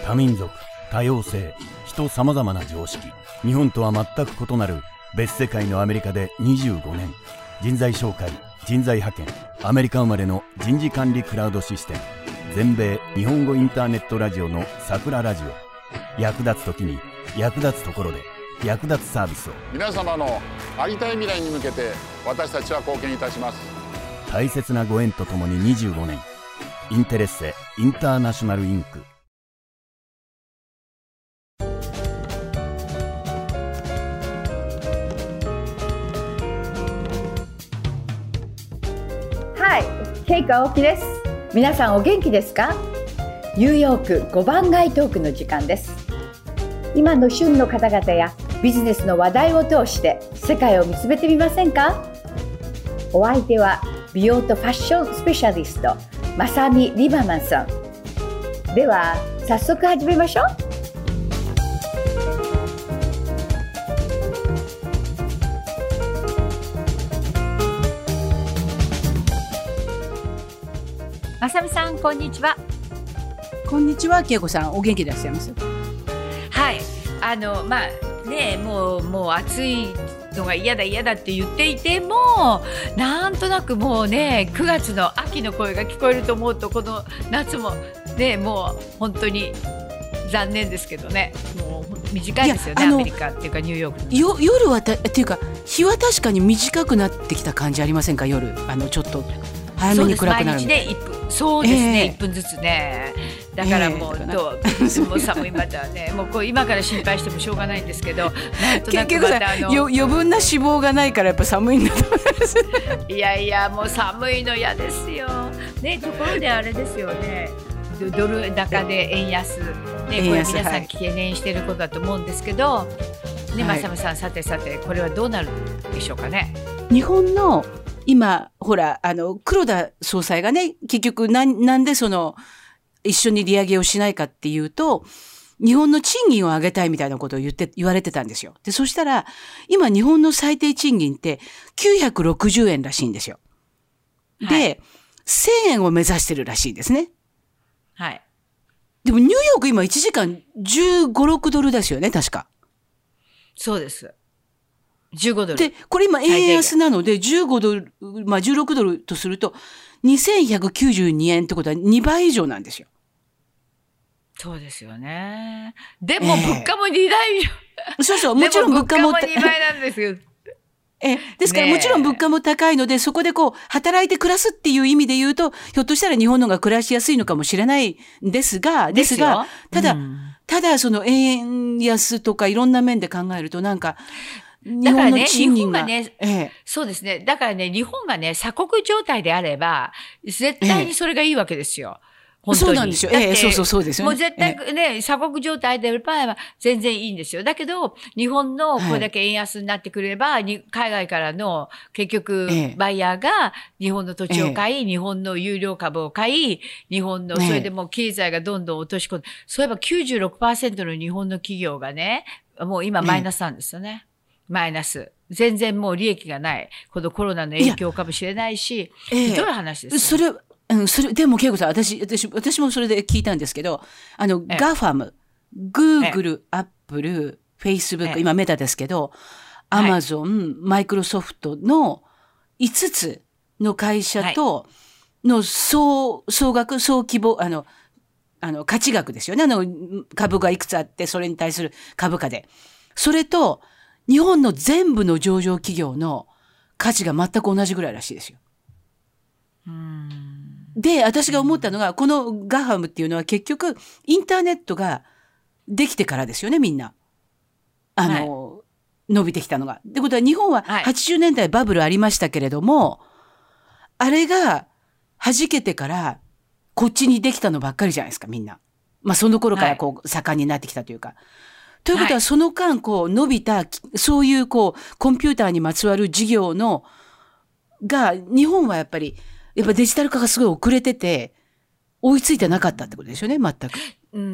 多民族、多様性、人様々な常識。日本とは全く異なる別世界のアメリカで25年。人材紹介、人材派遣、アメリカ生まれの人事管理クラウドシステム。全米日本語インターネットラジオの桜ラジオ。役立つ時に役立つところで役立つサービスを。 皆様のありたい未来に向けて私たちは貢献いたします。 大切なご縁とともに25年。インテレッセインターナショナルインク。 はい、ケイコ青木です。皆さんお元気ですか？ニューヨーク5番街トークの時間です。今の旬の方々やビジネスの話題を通して世界を見つめてみませんか？お相手は美容とファッションスペシャリストまさみリバマンさん。では早速始めましょう。まさみさん、こんにちは。 こんにちは、けいこさん、お元気でいらっしゃいます？ はい、もう暑いのが嫌だって言っていても、なんとなくもうね、9月の秋の声が聞こえると思うと、この夏もね、もう本当に残念ですけどね、もう短いですよね、アメリカっていうかニューヨークの夜はっていうか、日は確かに短くなってきた感じありませんか？夜ちょっと早めに暗くなるみたいな。 毎日で1分、そうですね、1分ずつね。だからもう、もう寒いまたね、もうこう今から心配してもしょうがないんですけど、なんとなくまた余分な脂肪がないからやっぱ寒いんだと思います。 いやもう寒いの嫌ですよね。ところであれですよね、ドル高で円安ね、これ皆さん懸念していることだと思うんですけどね、まさみさん、さてこれはどうなるでしょうかね。 日本の今ほら黒田総裁がね、結局なんで一緒に利上げをしないかっていうと、日本の賃金を上げたいみたいなことを言われてたんですよ。で、そしたら今日本の最低賃金って960円らしいんですよ。で、はい、1000円を目指してるらしいですね。 はい。 でもニューヨーク今1時間15、6ドルですよね、確か。 そうです。15ドル。 で、これ今円安なので15ドル、16ドルとすると2192円ってことは2倍以上なんですよ。 そうですよね。でも物価も2倍以上。 そう、もちろん物価も 2倍なんですよ。 ですからもちろん物価も高いので、そこで働いて暮らすっていう意味で言うと、ひょっとしたら日本の方が暮らしやすいのかもしれないんですが、ただ円安とかいろんな面で考えると、なんか日本の賃金がそうですね。だからね、日本がね、鎖国状態であれば絶対にそれがいいわけですよ。本当に。 そうなんですよ。そうですよね。 もう絶対ね、鎖国状態であれば全然いいんですよ。だけど、日本のこれだけ円安になってくれば、海外からの結局、バイヤーが日本の土地を買い、日本の有料株を買い、日本の、それでもう経済がどんどん落とし込んで、そういえば 96% の日本の企業がね、もう今マイナスなんですよね。マイナス。全然もう利益がない。このコロナの影響かもしれないし、ひどい話ですよ。 でも、恵子さん、私もそれで聞いたんですけど、ガファム、グーグル、アップル、フェイスブック、今メタですけど、アマゾン、マイクロソフトの5つの会社との総規模、価値額ですよね。株がいくつあって、それに対する株価で。それと、日本の全部の上場企業の価値が全く同じぐらいらしいですよ。で、私が思ったのが、このガファムっていうのは結局、インターネットができてからですよね、みんな。伸びてきたのが。ってことは、日本は80年代バブルありましたけれども、あれが弾けてから、こっちにできたのばっかりじゃないですか、みんな。その頃から盛んになってきたというか。ということは、その間、伸びた、そういうコンピューターにまつわる事業が、日本はやっぱデジタル化がすごい遅れてて、追いついてなかったってことですよね、全く。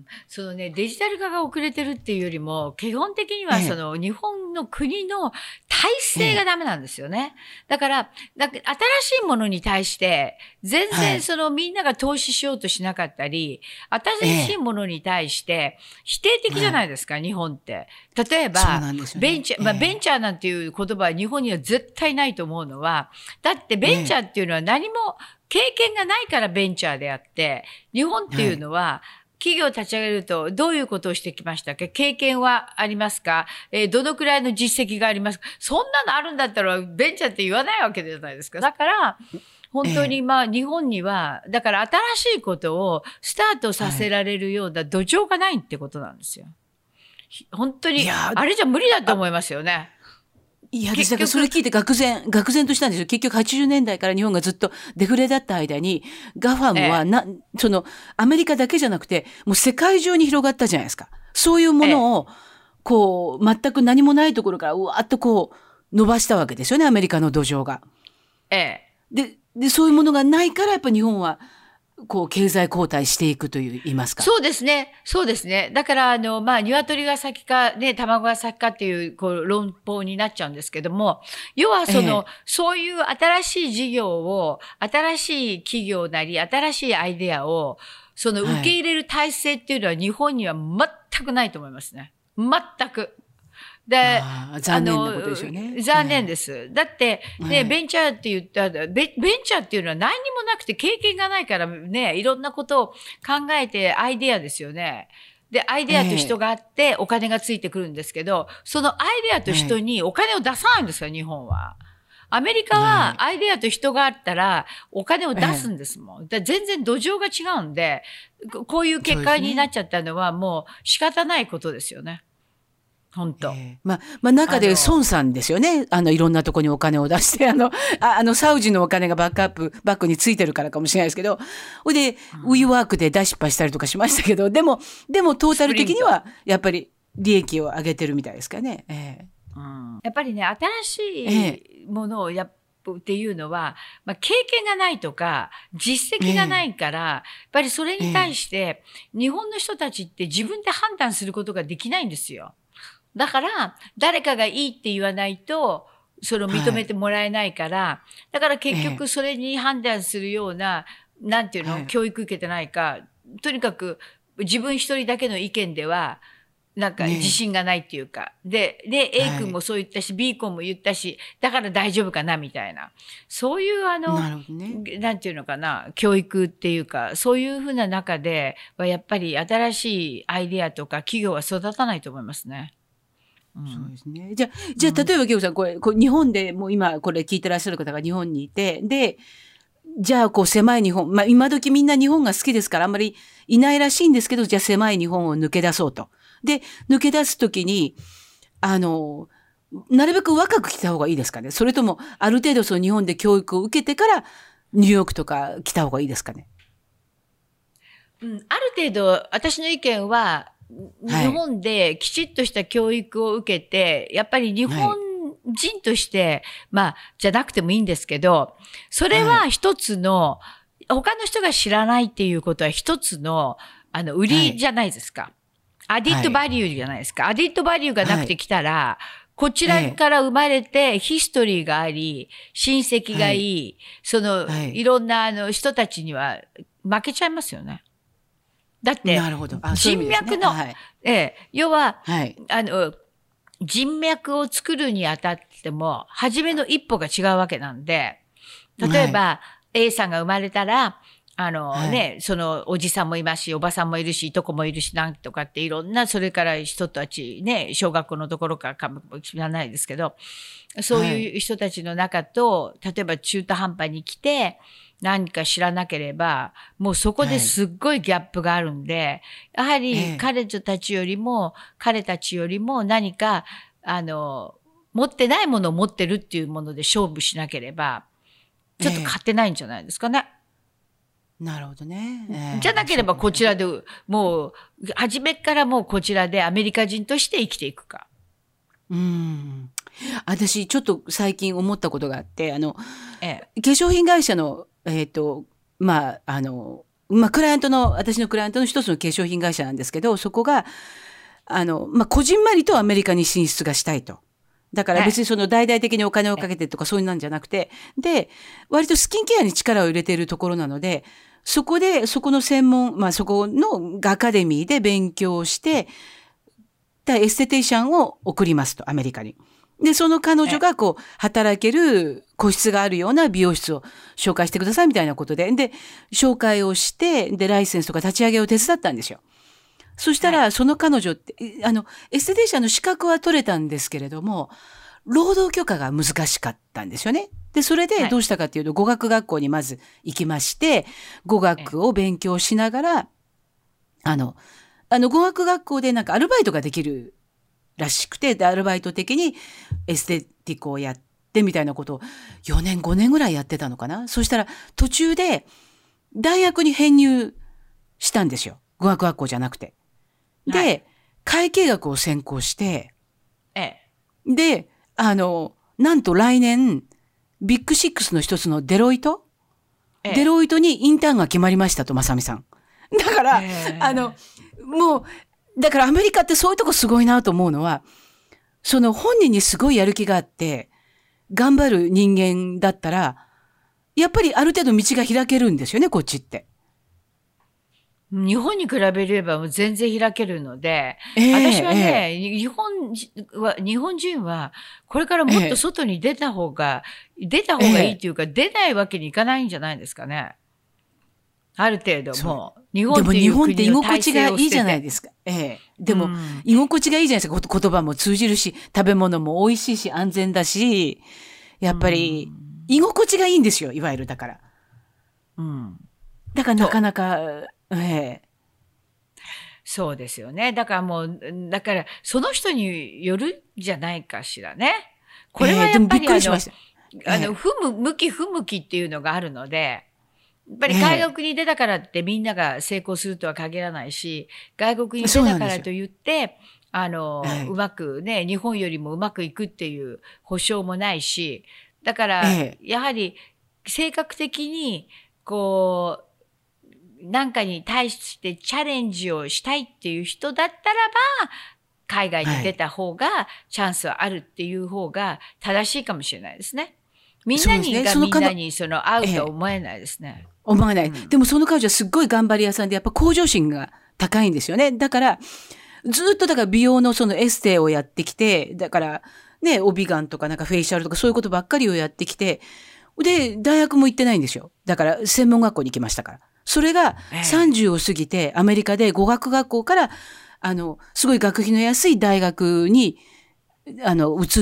そのね、デジタル化が遅れてるっていうよりも、基本的にはその日本の国の体制がダメなんですよね。だから、新しいものに対して、全然そのみんなが投資しようとしなかったり、新しいものに対して否定的じゃないですか、日本って。例えば、ベンチャー、ベンチャーなんていう言葉は日本には絶対ないと思うのは、だってベンチャーっていうのは何も経験がないからベンチャーであって、日本っていうのは、企業を立ち上げるとどういうことをしてきましたっけ？経験はありますか？どのくらいの実績がありますか？そんなのあるんだったらベンチャーって言わないわけじゃないですか。だから、本当に日本には、だから新しいことをスタートさせられるような土壌がないってことなんですよ。本当に、あれじゃ無理だと思いますよね。 いや、私だからそれ聞いて愕然としたんですよ。結局80年代から日本がずっとデフレだった間に、ガファムはそのアメリカだけじゃなくて、もう世界中に広がったじゃないですか。そういうものを、こう、全く何もないところからうわーっとこう、伸ばしたわけですよね、アメリカの土壌が。で、そういうものがないから、やっぱ日本は、こう、経済後退していくと言いますか。 そうですね。そうですね。だから、鶏が先か、ね、卵が先かっていう、論法になっちゃうんですけども、要はそういう新しい事業を、新しい企業なり、新しいアイデアを、受け入れる体制っていうのは日本には全くないと思いますね。全く。で、 残念なことですよね。 残念です。だって、ね、ベンチャーって言ったら、ベンチャーっていうのは何にもなくて経験がないからね、いろんなことを考えてアイデアですよね。で、アイデアと人があってお金がついてくるんですけど、そのアイデアと人にお金を出さないんですよ、日本は。アメリカはアイデアと人があったらお金を出すんですもん。全然土壌が違うんで、こういう結果になっちゃったのはもう仕方ないことですよね。本当。 中で孫さんですよね。いろんなとこにお金を出して、サウジのお金がバックについてるからかもしれないですけど、ほいで、ウィーワークで大失敗したりとかしましたけど、でも、トータル的には、やっぱり利益を上げてるみたいですかね。 やっぱりね、新しいものをっていうのは、経験がないとか、実績がないから、やっぱりそれに対して、日本の人たちって自分で判断することができないんですよ。だから、誰かがいいって言わないと、認めてもらえないから、だから結局それに判断するような、なんていうの、教育受けてないか、とにかく自分一人だけの意見では、なんか自信がないっていうか、で、A 君もそう言ったし、B 君も言ったし、だから大丈夫かな、みたいな。そういうなんていうのかな、教育っていうか、そういうふうな中では、やっぱり新しいアイデアとか企業は育たないと思いますね。 そうですね。じゃあ、例えば、ゲオさん、これ日本でもう今、これ聞いてらっしゃる方が日本にいて、で、じゃあ、狭い日本、今時みんな日本が好きですから、あんまりいないらしいんですけど、じゃあ狭い日本を抜け出そうと。で、抜け出すときに、なるべく若く来た方がいいですかね。それとも、ある程度日本で教育を受けてから、ニューヨークとか来た方がいいですかね。 ある程度、私の意見は、日本できちっとした教育を受けて、やっぱり日本人として、じゃなくてもいいんですけど、それは一つの、他の人が知らないっていうことは一つの、売りじゃないですか。アディットバリューじゃないですか。アディットバリューがなくてきたら、こちらから生まれてヒストリーがあり、親戚がいい、いろんな人たちには負けちゃいますよね。だって、人脈の、要は、人脈を作るにあたっても、初めの一歩が違うわけなんで、例えば、A さんが生まれたら、おじさんもいますし、おばさんもいるし、いとこもいるし、なんとかっていろんな、それから人たちね、小学校のところからかも知らないですけど、そういう人たちの中と、例えば中途半端に来て、何か知らなければ、もうそこですっごいギャップがあるんで、やはり彼たちよりも何か、持ってないものを持ってるっていうもので勝負しなければ、ちょっと勝てないんじゃないですかね。 なるほどね。 じゃなければこちらで、もう、初めからもうこちらでアメリカ人として生きていくか。 私、ちょっと最近思ったことがあって、化粧品会社の、 クライアントの、私のクライアントの一つの化粧品会社なんですけど、そこが、こじんまりとアメリカに進出がしたいと。だから別にその大々的にお金をかけてとかそういうなんじゃなくて、で、割とスキンケアに力を入れているところなので、そこの専門、そこのアカデミーで勉強して、エステティシャンを送りますと、アメリカに。で、その彼女が働ける個室があるような美容室を紹介してくださいみたいなことで、で、紹介をして、で、ライセンスとか立ち上げを手伝ったんですよ。そしたら、その彼女って、エステティシャンの資格は取れたんですけれども、労働許可が難しかったんですよね。で、それでどうしたかっていうと、語学学校にまず行きまして、語学を勉強しながら、語学学校でなんかアルバイトができるらしくて、で、アルバイト的にエステティコをやってみたいなことを4年、5年ぐらいやってたのかな。そしたら途中で大学に編入したんですよ。語学学校じゃなくて。で、会計学を専攻して、で、なんと来年、ビッグシックスの一つのデロイトにインターンが決まりましたと、まさみさん。だから、もう、だからアメリカってそういうとこすごいなと思うのは、その本人にすごいやる気があって、頑張る人間だったら、やっぱりある程度道が開けるんですよね、こっちって。 日本に比べればもう全然開けるので、私はね、日本人はこれからもっと外に出た方がいいっていうか、出ないわけにいかないんじゃないですかね。ある程度もう。日本っていう国の体制を捨てて。でも日本って居心地がいいじゃないですか。でも、居心地がいいじゃないですか。言葉も通じるし、食べ物も美味しいし、安全だし、やっぱり、居心地がいいんですよ、いわゆるだから。だからなかなか、 そうですよね。だからその人によるんじゃないかしらね。これはやっぱり向き不向きっていうのがあるので、やっぱり外国に出たからってみんなが成功するとは限らないし、外国に出たからといって、うまくね、日本よりもうまくいくっていう保証もないし、だから、やはり性格的に、なんかに対してチャレンジをしたいっていう人だったらば、海外に出た方がチャンスはあるっていう方が正しいかもしれないですね。みんなに合うとは思えないですね。 思えない。でもその彼女はすっごい頑張り屋さんで、やっぱ向上心が高いんですよね。だから、ずっとだから美容のそのエステをやってきて、だからね、オビガンとかなんかフェイシャルとかそういうことばっかりをやってきて、で、大学も行ってないんですよ。だから専門学校に行きましたから。それが30を過ぎてアメリカで語学学校から、すごい学費の安い大学に、移って、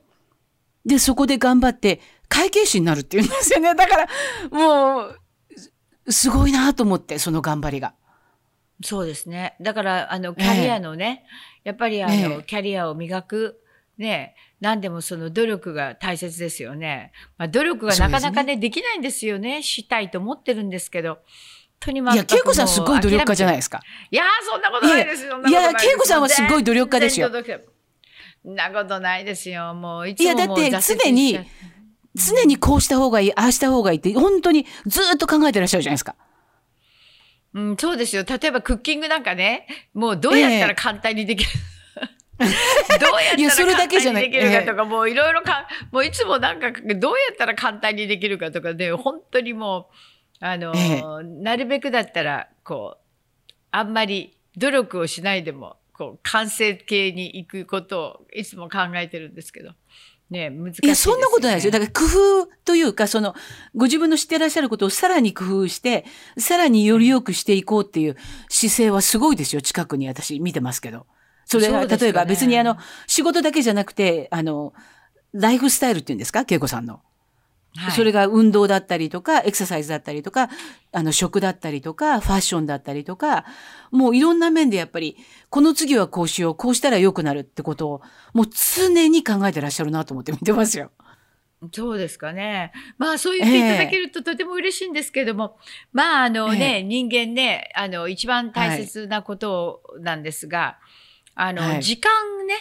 で、そこで頑張って会計士になるって言うんですよね。だから、もう、すごいなと思って、その頑張りが。 そうですね。だから、キャリアのね、やっぱりキャリアを磨く、ね、何でもその努力が大切ですよね。努力がなかなかね、できないんですよね。したいと思ってるんですけど。 いや、恵子さんすごい努力家じゃないですか。 いや、そんなことないですよ。 いや、恵子さんはすごい努力家ですよ。 そんなことないですよ。もう、いつもいや、だって常にこうした方がいい、ああした方がいいって、本当にずっと考えてらっしゃるじゃないですか。 そうですよ。例えばクッキングなんかね、もうどうやったら簡単にできる。どうやったら簡単にできるかとか、もういろいろもういつもなんか、どうやったら簡単にできるかとかで、本当にもう、なるべくだったら、あんまり努力をしないでも、完成形に行くことをいつも考えてるんですけど。ね、難しいですよね。 いや、そんなことないですよ。だから工夫というか、ご自分の知ってらっしゃることをさらに工夫して、さらにより良くしていこうっていう姿勢はすごいですよ。近くに私見てますけど。それは、例えば別に仕事だけじゃなくて、ライフスタイルっていうんですか、恵子さんの。はい、それが運動だったりとか、エクササイズだったりとか、食だったりとか、ファッションだったりとか、もういろんな面でやっぱり、この次はこうしよう、こうしたら良くなるってことを、もう常に考えてらっしゃるなと思って見てますよ。 そうですかね。まあそう言っていただけるととても嬉しいんですけれども、まあ人間ね、一番大切なことなんですが、時間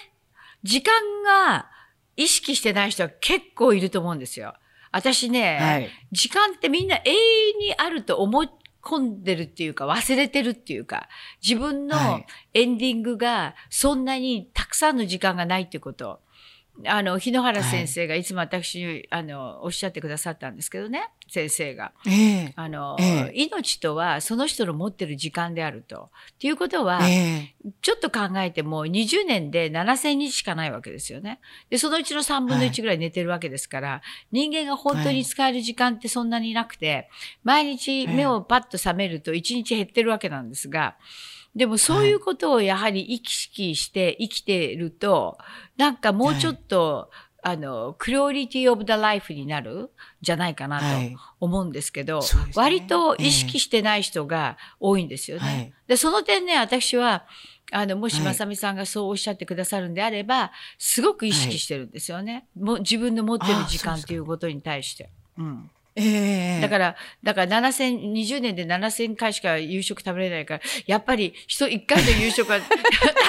が意識してない人は結構いると思うんですよ。私ね、時間ってみんな永遠にあると思っ込んでるっていうか忘れてるっていうか、自分のエンディングがそんなにたくさんの時間がないっていうことを、日野原先生がいつも私に、おっしゃってくださったんですけどね、先生が。命とはその人の持ってる時間であると。っていうことは、ちょっと考えても20年で7000日しかないわけですよね。で、そのうちの3分の1ぐらい寝てるわけですから、人間が本当に使える時間ってそんなになくて、毎日目をパッと覚めると1日減ってるわけなんですが、でもそういうことをやはり意識して生きていると、なんかもうちょっと、クオリティオブザライフになるんじゃないかなと思うんですけど、割と意識してない人が多いんですよね。で、その点ね、私は、もし正美さんがそうおっしゃってくださるんであれば、すごく意識してるんですよね。自分の持ってる時間ということに対して。だから20年で7000回しか夕食食べれないから、やっぱり1回の夕食は大切。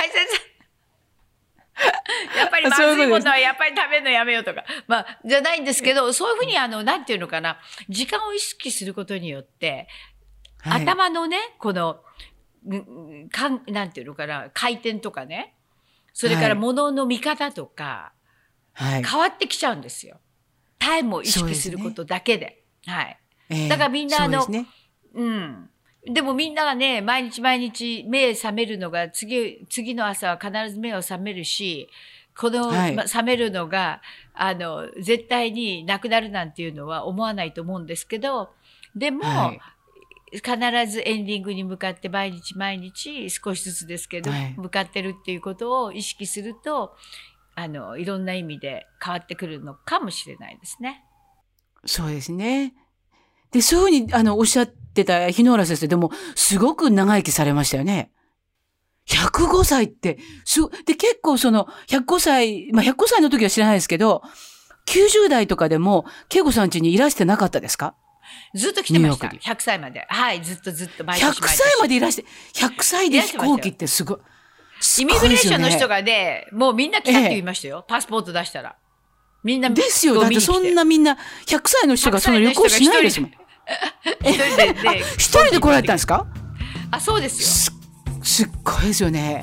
やっぱりまずいものはやっぱり食べるのやめようとか。じゃないんですけど、そういうふうになんていうのかな、時間を意識することによって、頭のね、この、なんていうのかな、回転とかね、それから物の見方とか、変わってきちゃうんですよ。タイムを意識することだけで。だからみんなでもみんながね、毎日目覚めるのが、次の朝は必ず目を覚めるし、覚めるのが、絶対になくなるなんていうのは思わないと思うんですけど、でも、必ずエンディングに向かって毎日少しずつですけど、向かってるっていうことを意識すると、いろんな意味で変わってくるのかもしれないですね。 そうですね。で、そういうふうに、おっしゃってた日野原先生、でも、すごく長生きされましたよね。105歳って、で、結構105歳、105歳の時は知らないですけど、90代とかでも、恵子さん家にいらしてなかったですか？ ずっと来てました。100歳まで。はい、ずっと毎年。 100歳までいらして、100歳で飛行機ってすごい。 イミグレーションの人がね、もうみんな来たって言いましたよ。パスポート出したら。みんなですよ。だってそんなみんな、100歳の人がその旅行しないですもん。一人で来られたんですか？ そうですよ。すっごいですよね。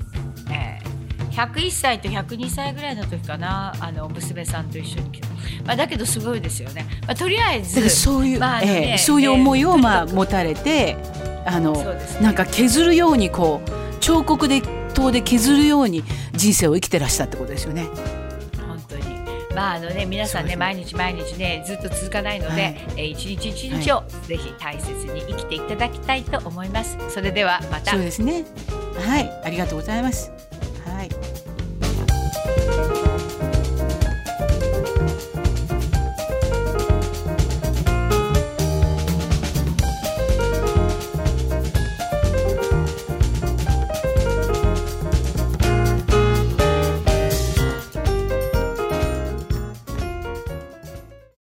101歳と102歳ぐらいの時かな、娘さんと一緒に来た。だけどすごいですよね。とりあえず、 そういう、そういう思いを持たれて、なんか削るように彫刻で刀で削るように人生を生きてらしたってことですよね。 本当に。皆さんね、毎日ね、ずっと続かないので、一日一日をぜひ大切に生きていただきたいと思います。それではまた。 そうですね。はい、ありがとうございます。